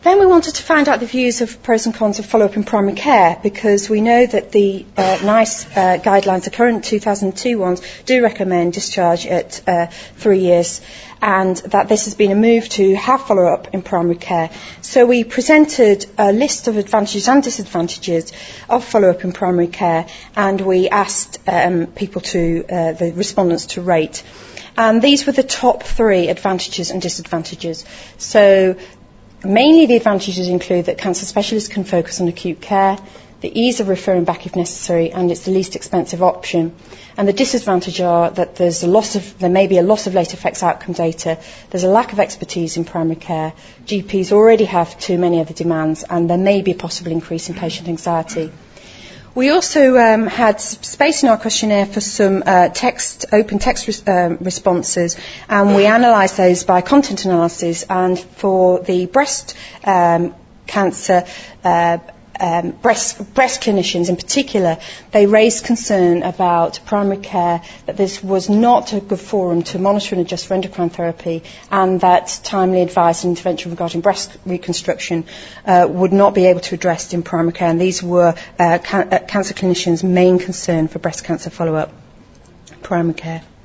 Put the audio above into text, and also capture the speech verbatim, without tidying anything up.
Then we wanted to find out the views of pros and cons of follow-up in primary care, because we know that the uh, NICE uh, guidelines, the current two thousand two ones, do recommend discharge at uh, three years, and that this has been a move to have follow-up in primary care. So we presented a list of advantages and disadvantages of follow-up in primary care, and we asked um, people to, uh, the respondents to rate. And these were the top three advantages and disadvantages. So mainly the advantages include that cancer specialists can focus on acute care, the ease of referring back if necessary, and it's the least expensive option. And the disadvantages are that there's a loss of, there may be a loss of late effects outcome data, there's a lack of expertise in primary care, G Ps already have too many other demands, and there may be a possible increase in patient anxiety. We also um, had space in our questionnaire for some uh, text, open text res- um, responses, and we analysed those by content analysis. And for the breast um, cancer, uh, um, breast, breast clinicians in particular, they raised concern about primary care, that this was not a good forum to monitor and adjust for endocrine therapy, and that timely advice and intervention regarding breast reconstruction uh, would not be able to address in primary care. And these were uh, can- uh, cancer clinicians' main concern for breast cancer follow-up primary care.